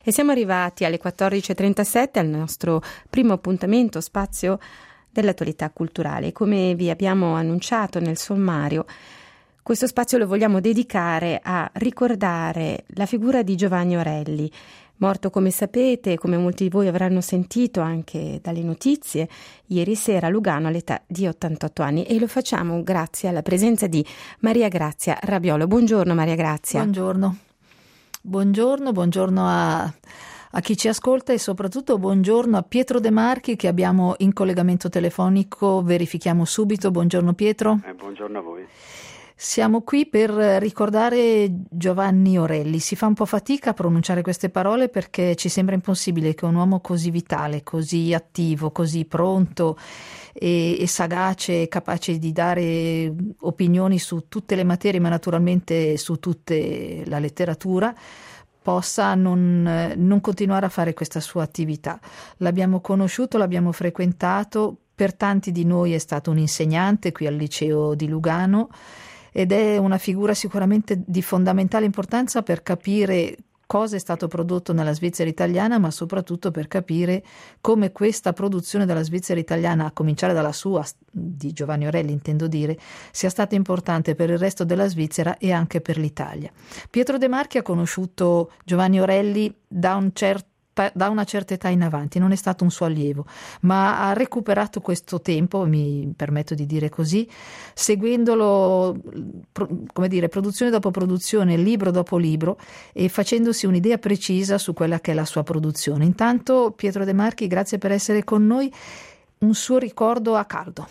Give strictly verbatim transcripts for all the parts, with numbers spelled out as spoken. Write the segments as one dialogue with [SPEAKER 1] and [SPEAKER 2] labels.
[SPEAKER 1] E siamo arrivati alle quattordici e trentasette al nostro primo appuntamento spazio dell'attualità culturale. Come vi abbiamo annunciato nel sommario, questo spazio lo vogliamo dedicare a ricordare la figura di Giovanni Orelli, morto, come sapete, come molti di voi avranno sentito anche dalle notizie, ieri sera a Lugano all'età di ottantotto anni, e lo facciamo grazie alla presenza di Maria Grazia Rabiolo. Buongiorno Maria Grazia.
[SPEAKER 2] Buongiorno. Buongiorno, buongiorno a, a chi ci ascolta e soprattutto buongiorno a Pietro De Marchi che abbiamo in collegamento telefonico. Verifichiamo subito. Buongiorno Pietro.
[SPEAKER 3] Eh, buongiorno a voi.
[SPEAKER 2] Siamo qui per ricordare Giovanni Orelli. Si fa un po' fatica a pronunciare queste parole perché ci sembra impossibile che un uomo così vitale, così attivo, così pronto e, e sagace, capace di dare opinioni su tutte le materie, ma naturalmente su tutta la letteratura, possa non, non continuare a fare questa sua attività. L'abbiamo conosciuto, l'abbiamo frequentato, per tanti di noi è stato un insegnante qui al liceo di Lugano, ed è una figura sicuramente di fondamentale importanza per capire cosa è stato prodotto nella Svizzera italiana, ma soprattutto per capire come questa produzione della Svizzera italiana, a cominciare dalla sua, di Giovanni Orelli intendo dire, sia stata importante per il resto della Svizzera e anche per l'Italia. Pietro De Marchi ha conosciuto Giovanni Orelli da un certo da una certa età in avanti, non è stato un suo allievo, ma ha recuperato questo tempo, mi permetto di dire così, seguendolo, come dire, produzione dopo produzione, libro dopo libro, e facendosi un'idea precisa su quella che è la sua produzione. Intanto, Pietro De Marchi, grazie per essere con noi. Un suo ricordo a caldo.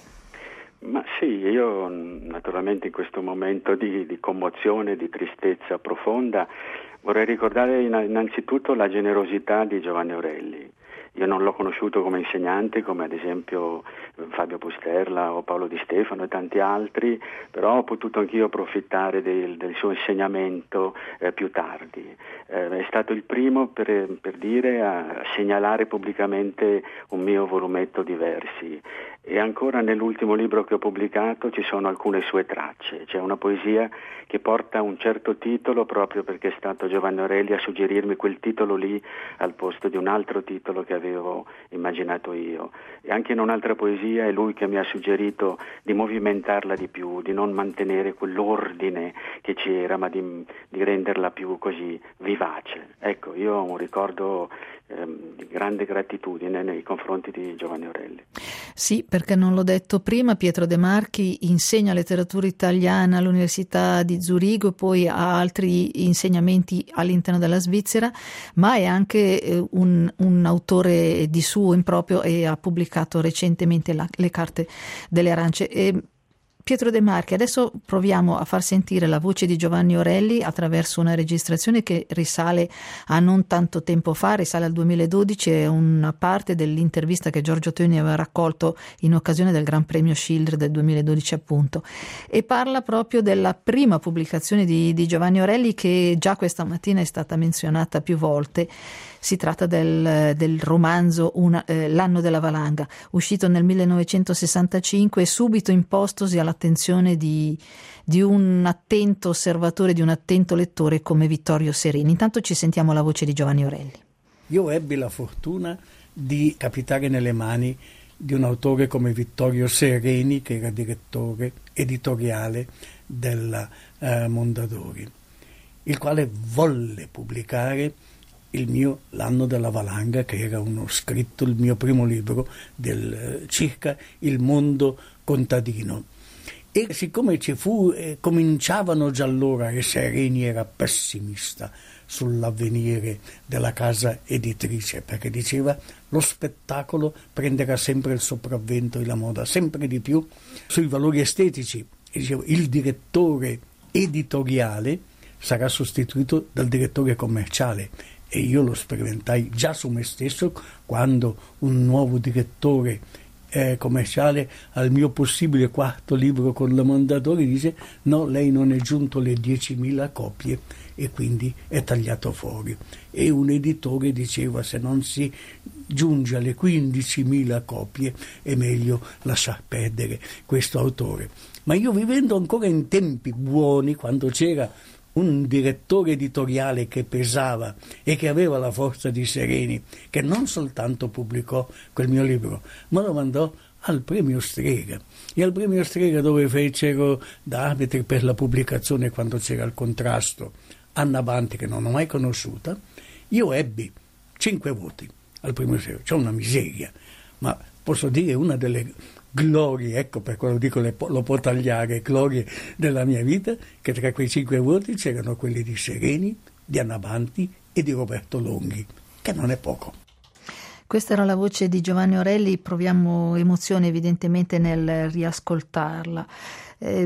[SPEAKER 3] Ma sì, io naturalmente in questo momento di, di commozione, di tristezza profonda, vorrei ricordare innanzitutto la generosità di Giovanni Orelli. Io non l'ho conosciuto come insegnante, come ad esempio Fabio Pusterla o Paolo Di Stefano e tanti altri, però ho potuto anch'io approfittare del, del suo insegnamento eh, più tardi. Eh, è stato il primo, per, per dire, a segnalare pubblicamente un mio volumetto di versi. E ancora nell'ultimo libro che ho pubblicato ci sono alcune sue tracce. C'è una poesia che porta un certo titolo proprio perché è stato Giovanni Orelli a suggerirmi quel titolo lì al posto di un altro titolo che avevo immaginato io. E anche in un'altra poesia è lui che mi ha suggerito di movimentarla di più, di non mantenere quell'ordine che c'era, ma di, di renderla più così vivace. Ecco, io ho un ricordo ehm, di grande gratitudine nei confronti di Giovanni Orelli.
[SPEAKER 2] Sì, perché non l'ho detto prima, Pietro De Marchi insegna letteratura italiana all'Università di Zurigo e poi ha altri insegnamenti all'interno della Svizzera, ma è anche eh, un, un autore di suo in proprio e ha pubblicato recentemente la, le carte delle arance. E Pietro De Marchi, adesso proviamo a far sentire la voce di Giovanni Orelli attraverso una registrazione che risale a non tanto tempo fa, risale al duemiladodici, è una parte dell'intervista che Giorgio Teoni aveva raccolto in occasione del Gran Premio Schiller del duemiladodici appunto, e parla proprio della prima pubblicazione di, di Giovanni Orelli che già questa mattina è stata menzionata più volte. Si tratta del, del romanzo una, eh, L'anno della valanga, uscito nel millenovecentosessantacinque e subito impostosi all'attenzione di, di un attento osservatore, di un attento lettore come Vittorio Serini. Intanto ci sentiamo la voce di Giovanni Orelli.
[SPEAKER 4] Io ebbi la fortuna di capitare nelle mani di un autore come Vittorio Serini, che era direttore editoriale della eh, Mondadori, il quale volle pubblicare il mio L'anno della valanga, che era uno scritto, il mio primo libro del circa il mondo contadino. E siccome ci fu, eh, cominciavano già allora, e Serini era pessimista sull'avvenire della casa editrice, perché diceva lo spettacolo prenderà sempre il sopravvento e la moda sempre di più sui valori estetici, e diceva il direttore editoriale sarà sostituito dal direttore commerciale. E io lo sperimentai già su me stesso quando un nuovo direttore eh, commerciale al mio possibile quarto libro con la Mondadori dice no, lei non è giunto alle diecimila copie e quindi è tagliato fuori. E un editore diceva se non si giunge alle quindicimila copie è meglio lasciar perdere questo autore. Ma io, vivendo ancora in tempi buoni, quando c'era un direttore editoriale che pesava e che aveva la forza di Sereni, che non soltanto pubblicò quel mio libro, ma lo mandò al premio Strega, e al premio Strega, dove fecero da arbitri per la pubblicazione quando c'era il contrasto Anna Banti, che non ho mai conosciuta, io ebbi cinque voti al premio Strega. C'è una miseria, ma posso dire una delle glorie, ecco per quello dico lo può tagliare, glorie della mia vita, che tra quei cinque voti c'erano quelli di Sereni, di Anna Banti e di Roberto Longhi, che non è poco.
[SPEAKER 2] Questa era la voce di Giovanni Orelli, proviamo emozione evidentemente nel riascoltarla. Eh,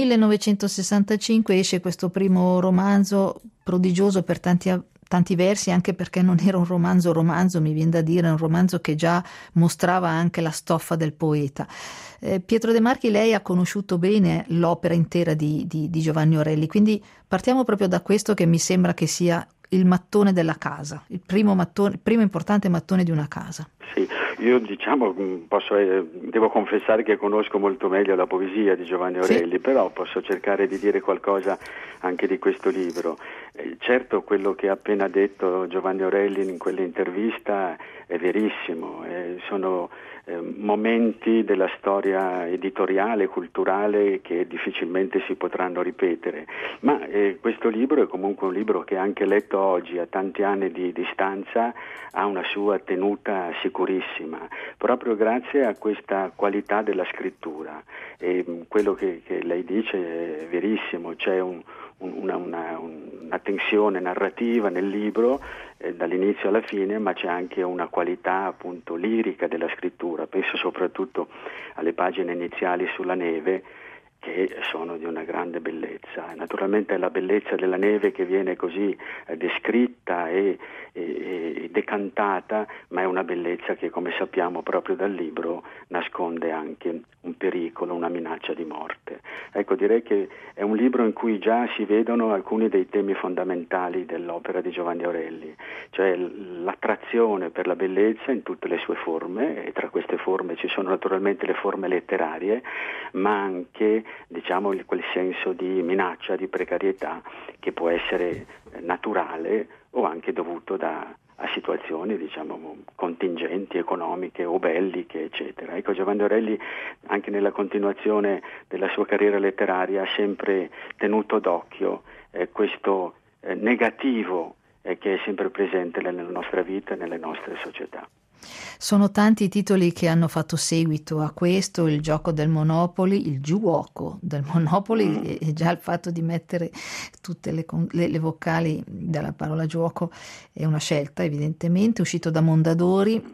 [SPEAKER 2] millenovecentosessantacinque esce questo primo romanzo prodigioso per tanti, tanti versi, anche perché non era un romanzo romanzo, mi viene da dire, un romanzo che già mostrava anche la stoffa del poeta. Eh, Pietro De Marchi, lei ha conosciuto bene l'opera intera di, di, di Giovanni Orelli, quindi partiamo proprio da questo che mi sembra che sia il mattone della casa, il primo mattone, il primo importante mattone di una casa.
[SPEAKER 3] Sì, io diciamo posso, eh, devo confessare che conosco molto meglio la poesia di Giovanni Orelli, sì. Però posso cercare di dire qualcosa anche di questo libro. Eh, certo, quello che ha appena detto Giovanni Orelli in quell'intervista è verissimo, eh, sono eh, momenti della storia editoriale, culturale che difficilmente si potranno ripetere, ma eh, questo libro è comunque un libro che anche letto oggi a tanti anni di distanza ha una sua tenuta sicurissima, proprio grazie a questa qualità della scrittura. E quello che, che lei dice è verissimo, c'è un Una, una, una tensione narrativa nel libro eh, dall'inizio alla fine, ma c'è anche una qualità appunto lirica della scrittura. Penso soprattutto alle pagine iniziali sulla neve, che sono di una grande bellezza. Naturalmente è la bellezza della neve che viene così eh, descritta e, e, e decantata, ma è una bellezza che, come sappiamo proprio dal libro, nasconde anche un pericolo, una minaccia di morte. Ecco, direi che è un libro in cui già si vedono alcuni dei temi fondamentali dell'opera di Giovanni Orelli, cioè l'attrazione per la bellezza in tutte le sue forme, e tra queste forme ci sono naturalmente le forme letterarie, ma anche diciamo quel senso di minaccia, di precarietà che può essere naturale o anche dovuto da a situazioni diciamo contingenti, economiche o belliche, eccetera. Ecco, Giovanni Orelli anche nella continuazione della sua carriera letteraria ha sempre tenuto d'occhio eh, questo eh, negativo eh, che è sempre presente nella nostra vita e nelle nostre società.
[SPEAKER 2] Sono tanti i titoli che hanno fatto seguito a questo, il gioco del Monopoli, il giuoco del Monopoli, mm. e, e già il fatto di mettere tutte le, le, le vocali della parola gioco è una scelta evidentemente, uscito da Mondadori.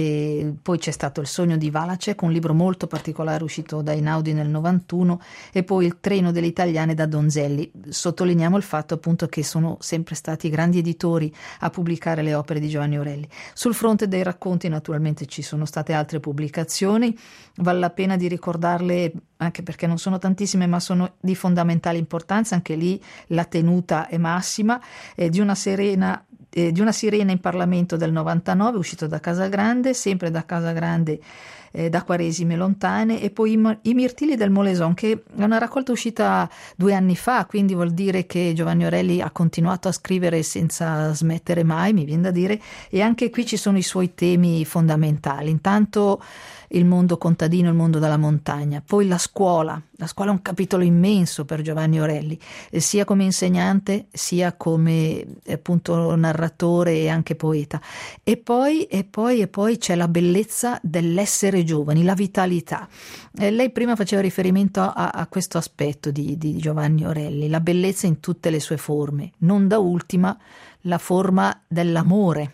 [SPEAKER 2] E poi c'è stato Il sogno di Valacek, un libro molto particolare uscito da Einaudi nel novantuno, e poi Il treno delle italiane da Donzelli. Sottolineiamo il fatto appunto che sono sempre stati grandi editori a pubblicare le opere di Giovanni Orelli. Sul fronte dei racconti naturalmente ci sono state altre pubblicazioni, vale la pena di ricordarle anche perché non sono tantissime ma sono di fondamentale importanza, anche lì la tenuta è massima, eh, di una serena Eh, di una sirena in Parlamento del novantanove, uscito da Casagrande, sempre da Casagrande, eh, da Quaresime lontane, e poi I, I mirtilli del Moleson, che è una raccolta uscita due anni fa, quindi vuol dire che Giovanni Orelli ha continuato a scrivere senza smettere mai, mi viene da dire, e anche qui ci sono i suoi temi fondamentali. Intanto il mondo contadino, il mondo della montagna, poi la scuola. La scuola è un capitolo immenso per Giovanni Orelli, eh, sia come insegnante sia come appunto narratore e anche poeta. E poi, e poi, e poi c'è la bellezza dell'essere giovani, la vitalità. Eh, lei prima faceva riferimento a, a questo aspetto di, di Giovanni Orelli, la bellezza in tutte le sue forme, non da ultima la forma dell'amore.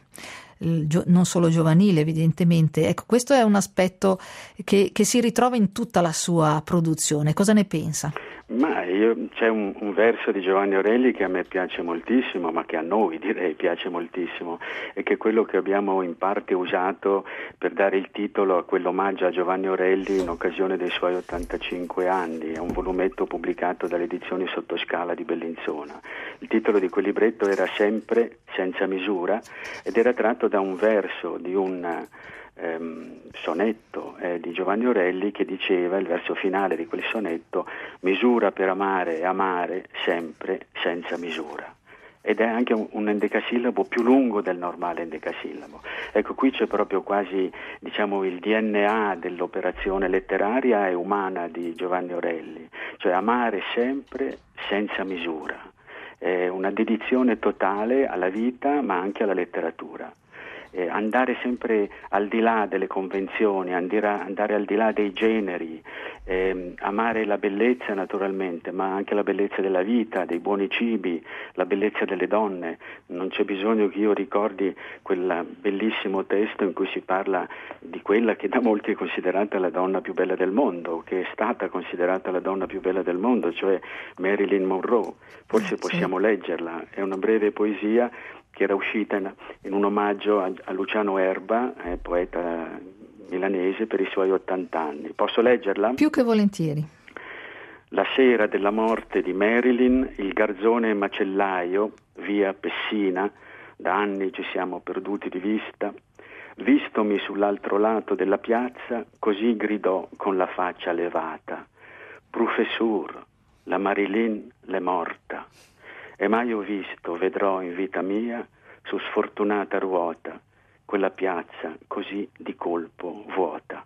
[SPEAKER 2] Non solo giovanile evidentemente. Ecco, questo è un aspetto che, che si ritrova in tutta la sua produzione. Cosa ne pensa?
[SPEAKER 3] Ma io, c'è un, un verso di Giovanni Orelli che a me piace moltissimo, ma che a noi direi piace moltissimo, e che è quello che abbiamo in parte usato per dare il titolo a quell'omaggio a Giovanni Orelli in occasione dei suoi ottantacinque anni. È un volumetto pubblicato dalle edizioni Sottoscala di Bellinzona. Il titolo di quel libretto era Sempre senza misura ed era tratto da un verso di un ehm, sonetto eh, di Giovanni Orelli che diceva, il verso finale di quel sonetto: misura per amare e amare sempre senza misura. Ed è anche un, un endecasillabo più lungo del normale endecasillabo. Ecco, qui c'è proprio quasi, diciamo, il D N A dell'operazione letteraria e umana di Giovanni Orelli, cioè amare sempre senza misura. È una dedizione totale alla vita, ma anche alla letteratura. Eh, andare sempre al di là delle convenzioni, andare, andare al di là dei generi, eh, amare la bellezza naturalmente, ma anche la bellezza della vita, dei buoni cibi, la bellezza delle donne. Non c'è bisogno che io ricordi quel bellissimo testo in cui si parla di quella che da molti è considerata la donna più bella del mondo, che è stata considerata la donna più bella del mondo, cioè Marilyn Monroe. Forse possiamo leggerla, è una breve poesia che era uscita in, in un omaggio a, a Luciano Erba, eh, poeta milanese, per i suoi ottanta anni. Posso leggerla?
[SPEAKER 2] Più che volentieri.
[SPEAKER 3] La sera della morte di Marilyn, il garzone macellaio, via Pessina, da anni ci siamo perduti di vista, vistomi sull'altro lato della piazza, così gridò con la faccia levata: «Professor, la Marilyn l'è morta. E mai ho visto, vedrò in vita mia, su sfortunata ruota, quella piazza così di colpo vuota».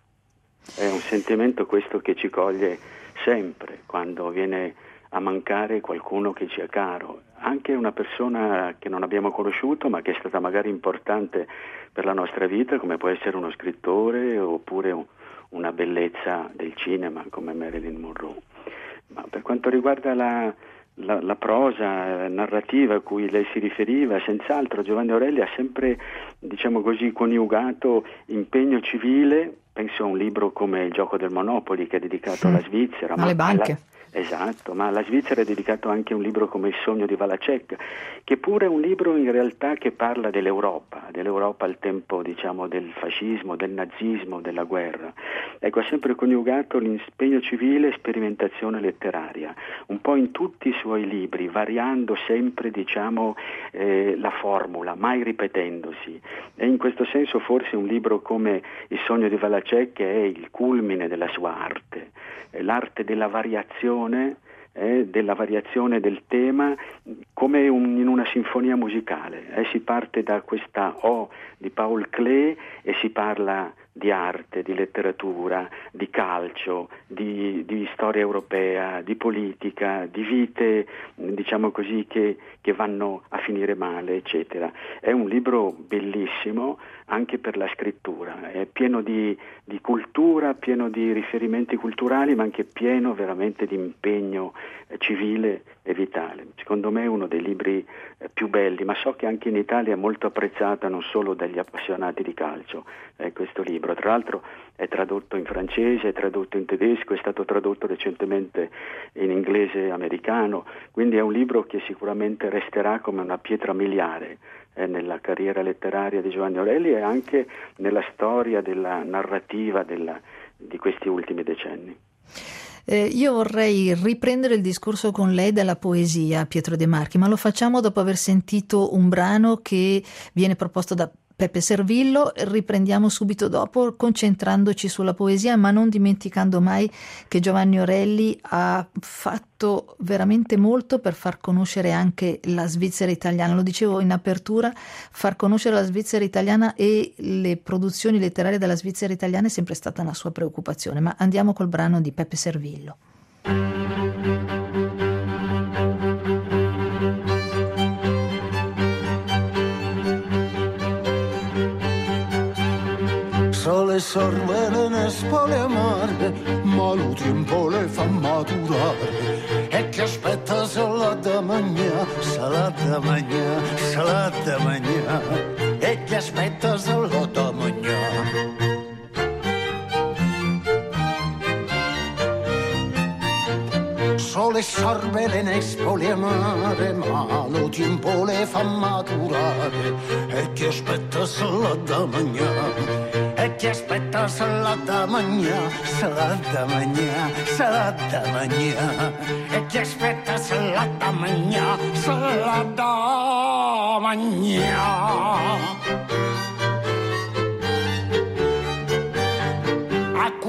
[SPEAKER 3] È un sentimento questo che ci coglie sempre quando viene a mancare qualcuno che ci è caro, anche una persona che non abbiamo conosciuto ma che è stata magari importante per la nostra vita, come può essere uno scrittore oppure un, una bellezza del cinema come Marilyn Monroe. Ma per quanto riguarda la La, la prosa narrativa a cui lei si riferiva, senz'altro Giovanni Orelli ha sempre, diciamo così, coniugato impegno civile. Penso a un libro come Il gioco del Monopoli, che è dedicato sì, alla Svizzera,
[SPEAKER 2] alle
[SPEAKER 3] ma
[SPEAKER 2] banche.
[SPEAKER 3] Alla, esatto, ma alla Svizzera è dedicato anche un libro come Il sogno di Valacek, che pure è un libro in realtà che parla dell'Europa, dell'Europa al tempo, diciamo, del fascismo, del nazismo, della guerra. Ecco, ha sempre coniugato l'impegno civile e sperimentazione letteraria, un po' in tutti i suoi libri, variando sempre, diciamo, eh, la formula, mai ripetendosi. E in questo senso forse un libro come Il sogno di Valacek è il culmine della sua arte, l'arte della variazione, eh, della variazione del tema come un, in una sinfonia musicale. Eh, si parte da questa O di Paul Klee e si parla di arte, di letteratura, di calcio, di, di storia europea, di politica, di vite, diciamo così, che, che vanno a finire male, eccetera. È un libro bellissimo anche per la scrittura, è pieno di, di cultura, pieno di riferimenti culturali, ma anche pieno veramente di impegno eh, civile e vitale. Secondo me è uno dei libri eh, più belli, ma so che anche in Italia è molto apprezzata non solo dagli appassionati di calcio, eh, questo libro. Tra l'altro è tradotto in francese, è tradotto in tedesco, è stato tradotto recentemente in inglese e americano, quindi è un libro che sicuramente resterà come una pietra miliare eh, nella carriera letteraria di Giovanni Orelli e anche nella storia della narrativa della, di questi ultimi decenni.
[SPEAKER 2] Eh, io vorrei riprendere il discorso con lei della poesia, Pietro De Marchi, ma lo facciamo dopo aver sentito un brano che viene proposto da Peppe Servillo. Riprendiamo subito dopo, concentrandoci sulla poesia, ma non dimenticando mai che Giovanni Orelli ha fatto veramente molto per far conoscere anche la Svizzera italiana. Lo dicevo in apertura, far conoscere la Svizzera italiana e le produzioni letterarie della Svizzera italiana è sempre stata una sua preoccupazione. Ma andiamo col brano di Peppe Servillo.
[SPEAKER 5] Sole sorvele ne spole amare, ma lo tempo le fa maturare. E che aspetta solo da mangiare, solo da mangiare, solo da mangiare. E che aspetta solo da mangiare. Sole sorvele ne spole amare, ma lo tempo le fa maturare. E che aspetta solo da mangiare. E chi aspetta solo da mangiare, solo da mangiare, solo da mangiare. E chi aspetta solo da mangiare, solo da mangiare.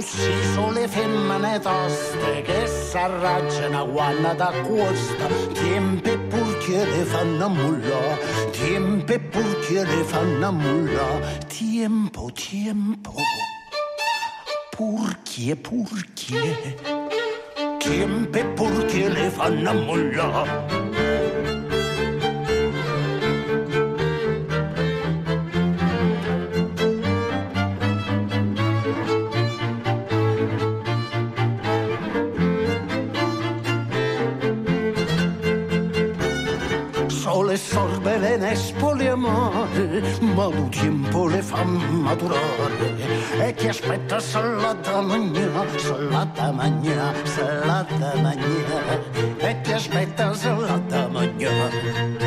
[SPEAKER 5] così sono le femmine toste che s'arraggiano quando t'accosta. Tempe purché le fanno mulla, tempe purché le fanno mulla. Tempo, tempo, purché, purché, tempe purché le fanno mulla. Le sorbe le nespole amare, ma lo tempo le fa maturare. E chi aspetta salata magna, salata magna, salata magna. E chi aspetta salata magna.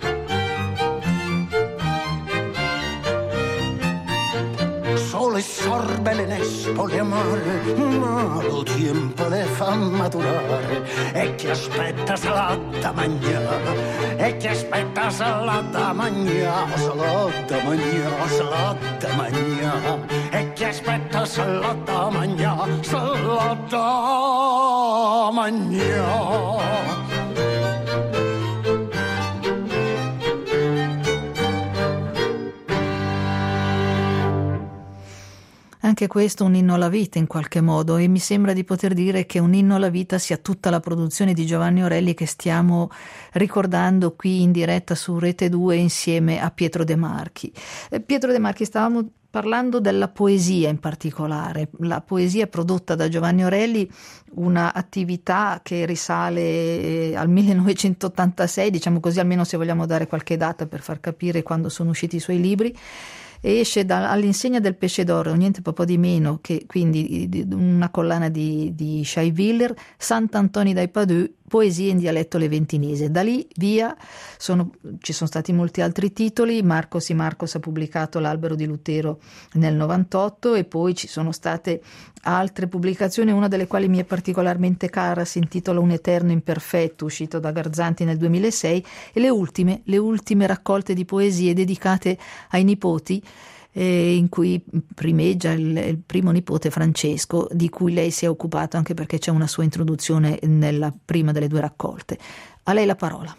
[SPEAKER 5] Le sorbe le nespole amare, ma lo tempo le fa maturare. E chi aspetta salata magna, e chi aspetta salata magna, salata magna, salata magna. E chi aspetta salata magna, salata magna.
[SPEAKER 2] Anche questo un inno alla vita in qualche modo, e mi sembra di poter dire che un inno alla vita sia tutta la produzione di Giovanni Orelli che stiamo ricordando qui in diretta su Rete due insieme a Pietro De Marchi. Eh, Pietro De Marchi, stavamo parlando della poesia in particolare, la poesia prodotta da Giovanni Orelli, una attività che risale al millenovecentottantasei, diciamo così, almeno se vogliamo dare qualche data per far capire quando sono usciti i suoi libri. Esce da, all'insegna del Pesce d'Oro, niente po' di meno che quindi una collana di, di Shai Willer, Sant'Antoni dai Padù, poesie in dialetto leventinese. Da lì via sono, ci sono stati molti altri titoli. Marcos y Marcos ha pubblicato L'Albero di Lutero nel novantotto e poi ci sono state altre pubblicazioni, una delle quali mi è particolarmente cara, si intitola Un eterno imperfetto, uscito da Garzanti nel duemilasei, e le ultime, le ultime raccolte di poesie dedicate ai nipoti, eh, in cui primeggia il, il primo nipote Francesco, di cui lei si è occupato anche perché c'è una sua introduzione nella prima delle due raccolte. A lei la parola.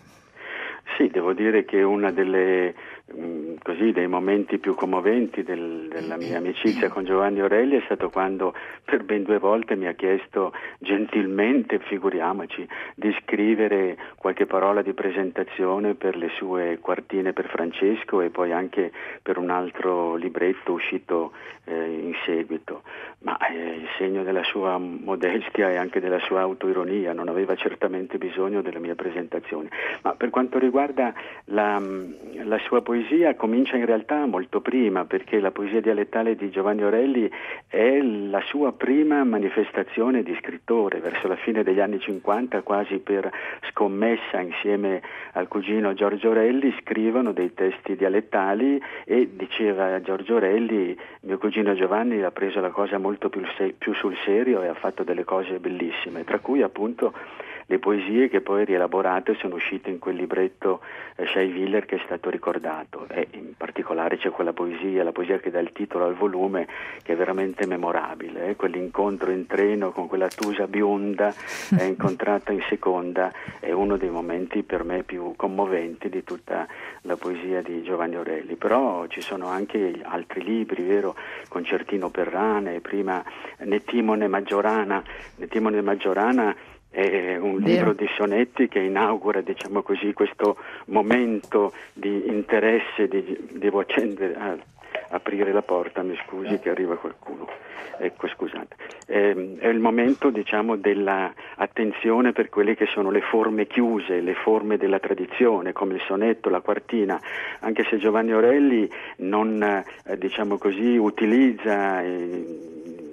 [SPEAKER 3] Sì, devo dire che una delle così dei momenti più commoventi del, della mia amicizia con Giovanni Orelli è stato quando per ben due volte mi ha chiesto gentilmente, figuriamoci, di scrivere qualche parola di presentazione per le sue quartine per Francesco e poi anche per un altro libretto uscito eh, in seguito, ma eh, il segno della sua modestia e anche della sua autoironia, non aveva certamente bisogno della mia presentazione. Ma per quanto riguarda la, la sua poesia, comincia in realtà molto prima, perché la poesia dialettale di Giovanni Orelli è la sua prima manifestazione di scrittore, verso la fine degli anni cinquanta, quasi per scommessa insieme al cugino Giorgio Orelli, scrivono dei testi dialettali e diceva Giorgio Orelli, mio cugino Giovanni ha preso la cosa molto più, se- più sul serio e ha fatto delle cose bellissime, tra cui appunto le poesie che poi rielaborate sono uscite in quel libretto eh, Shai Willer che è stato ricordato, e in particolare c'è quella poesia, la poesia che dà il titolo al volume, che è veramente memorabile, eh? Quell'incontro in treno con quella Tusa bionda eh, incontrata in seconda è uno dei momenti per me più commoventi di tutta la poesia di Giovanni Orelli. Però ci sono anche altri libri, vero? Concertino per rane, prima Nettimone Maggiorana, Nettimone Maggiorana è un libro di sonetti che inaugura, diciamo così, questo momento di interesse. Di, devo accendere, ah, aprire la porta, mi scusi che arriva qualcuno. Ecco, scusate. Eh, è il momento, diciamo, della attenzione per quelle che sono le forme chiuse, le forme della tradizione, come il sonetto, la quartina, anche se Giovanni Orelli non, eh, diciamo così, utilizza eh,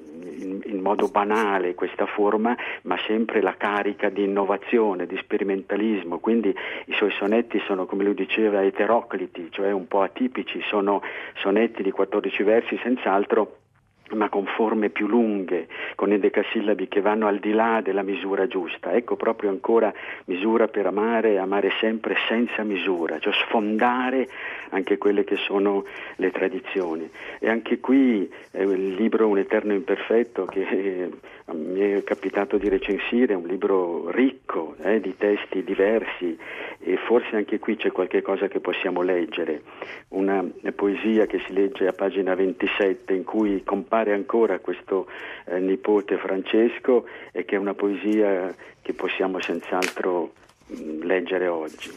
[SPEAKER 3] in modo banale questa forma, ma sempre la carica di innovazione, di sperimentalismo. Quindi i suoi sonetti sono, come lui diceva, eterocliti, cioè un po' atipici, sono sonetti di quattordici versi senz'altro, ma con forme più lunghe, con i decasillabi che vanno al di là della misura giusta. Ecco proprio ancora misura per amare, amare sempre senza misura, cioè sfondare anche quelle che sono le tradizioni. E anche qui eh, il libro Un Eterno Imperfetto, che eh, mi è capitato di recensire, è un libro ricco eh, di testi diversi, e forse anche qui c'è qualche cosa che possiamo leggere, una poesia che si legge a pagina ventisette in cui compare ancora questo eh, nipote Francesco, e che è una poesia che possiamo senz'altro mh, leggere oggi.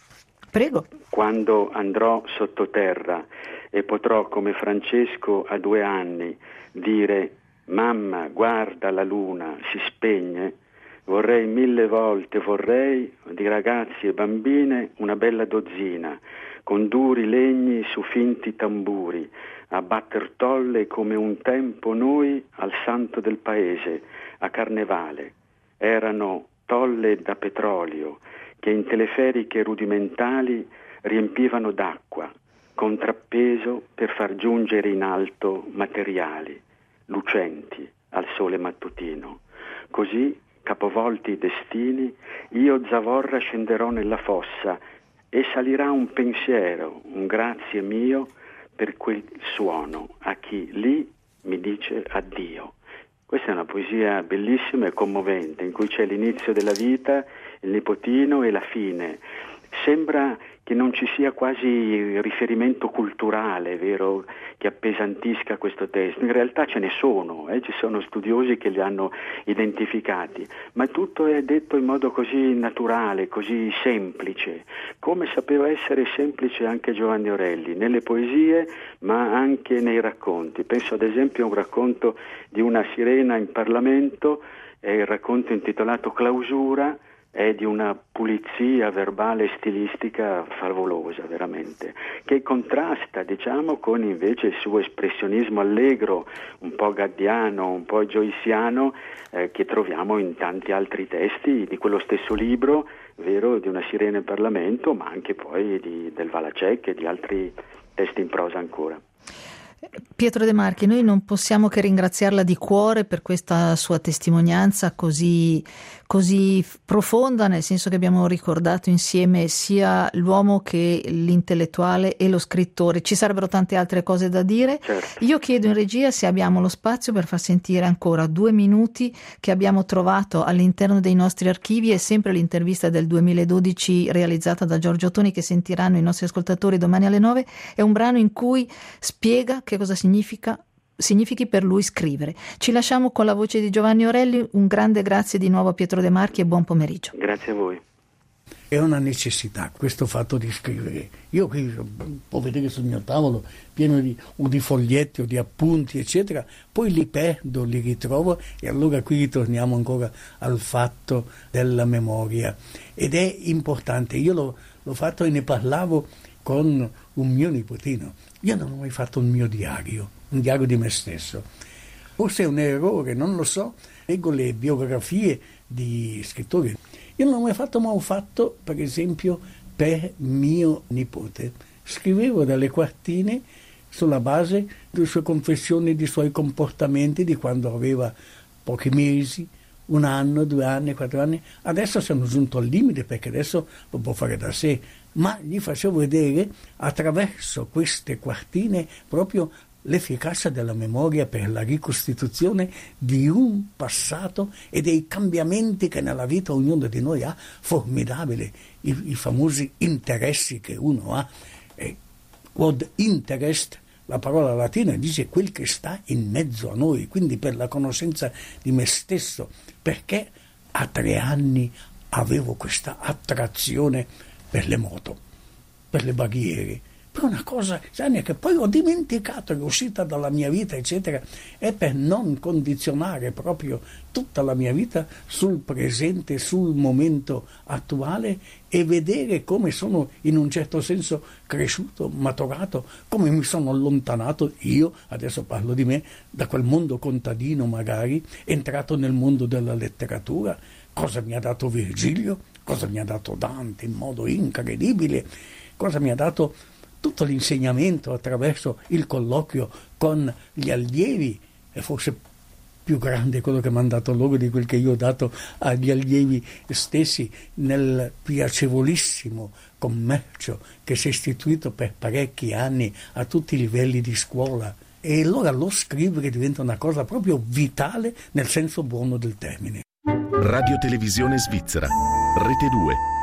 [SPEAKER 2] Prego.
[SPEAKER 3] Quando andrò sottoterra e potrò, come Francesco a due anni, dire «Mamma, guarda la luna, si spegne», vorrei mille volte, vorrei, di ragazzi e bambine una bella dozzina, con duri legni su finti tamburi, a batter tolle come un tempo noi al santo del paese, a Carnevale. Erano tolle da petrolio, che in teleferiche rudimentali riempivano d'acqua, contrappeso per far giungere in alto materiali, lucenti al sole mattutino. Così, capovolti i destini, io zavorra scenderò nella fossa e salirà un pensiero, un grazie mio per quel suono a chi lì mi dice addio. Questa è una poesia bellissima e commovente, in cui c'è l'inizio della vita, il nipotino e la fine. Sembra che non ci sia quasi riferimento culturale, vero, che appesantisca questo testo. In realtà ce ne sono, eh? Ci sono studiosi che li hanno identificati, ma tutto è detto in modo così naturale, così semplice, come sapeva essere semplice anche Giovanni Orelli, nelle poesie ma anche nei racconti. Penso ad esempio a un racconto di una sirena in Parlamento, è il racconto intitolato Clausura, è di una pulizia verbale e stilistica favolosa, veramente, che contrasta, diciamo, con invece il suo espressionismo allegro, un po' gaddiano, un po' joyciano, eh, che troviamo in tanti altri testi di quello stesso libro, vero, di una sirena in Parlamento, ma anche poi di, del Valacek e di altri testi in prosa ancora.
[SPEAKER 2] Pietro De Marchi, noi non possiamo che ringraziarla di cuore per questa sua testimonianza così, così profonda, nel senso che abbiamo ricordato insieme sia l'uomo che l'intellettuale e lo scrittore. Ci sarebbero tante altre cose da dire.
[SPEAKER 3] Certo.
[SPEAKER 2] Io chiedo in regia se abbiamo lo spazio per far sentire ancora due minuti che abbiamo trovato all'interno dei nostri archivi, e sempre l'intervista del duemiladodici realizzata da Giorgio Ottoni, che sentiranno i nostri ascoltatori domani alle nove. È un brano in cui spiega che cosa significa significhi per lui scrivere. Ci lasciamo con la voce di Giovanni Orelli. Un grande grazie di nuovo a Pietro De Marchi e buon pomeriggio.
[SPEAKER 3] Grazie a voi.
[SPEAKER 4] È una necessità questo fatto di scrivere. Io qui può vedere sul mio tavolo pieno di, o di foglietti o di appunti eccetera, poi li perdo, li ritrovo, e allora qui ritorniamo ancora al fatto della memoria, ed è importante. Io l'ho, l'ho fatto e ne parlavo con un mio nipotino. Io non ho mai fatto un mio diario, un diario di me stesso. Forse è un errore, non lo so. Leggo le biografie di scrittori. Io non l'ho mai fatto, ma ho fatto, per esempio, per mio nipote. Scrivevo delle quartine sulla base delle sue confessioni, dei suoi comportamenti, di quando aveva pochi mesi, un anno, due anni, quattro anni. Adesso siamo giunti al limite, perché adesso lo può fare da sé, ma gli facevo vedere attraverso queste quartine proprio l'efficacia della memoria per la ricostituzione di un passato e dei cambiamenti che nella vita ognuno di noi ha, formidabile, i, i famosi interessi che uno ha. E word interest, la parola latina, dice quel che sta in mezzo a noi, quindi per la conoscenza di me stesso, perché a tre anni avevo questa attrazione per le moto, per le barriere, per una cosa che poi ho dimenticato, che è uscita dalla mia vita eccetera, è per non condizionare proprio tutta la mia vita sul presente, sul momento attuale, e vedere come sono in un certo senso cresciuto, maturato, come mi sono allontanato io, adesso parlo di me, da quel mondo contadino magari, entrato nel mondo della letteratura. Cosa mi ha dato Virgilio, cosa mi ha dato Dante in modo incredibile, cosa mi ha dato tutto l'insegnamento attraverso il colloquio con gli allievi è forse più grande quello che mi hanno dato loro di quel che io ho dato agli allievi stessi nel piacevolissimo commercio che si è istituito per parecchi anni a tutti i livelli di scuola. E allora lo scrivere diventa una cosa proprio vitale nel senso buono del termine.
[SPEAKER 6] Radio Televisione Svizzera, Rete due.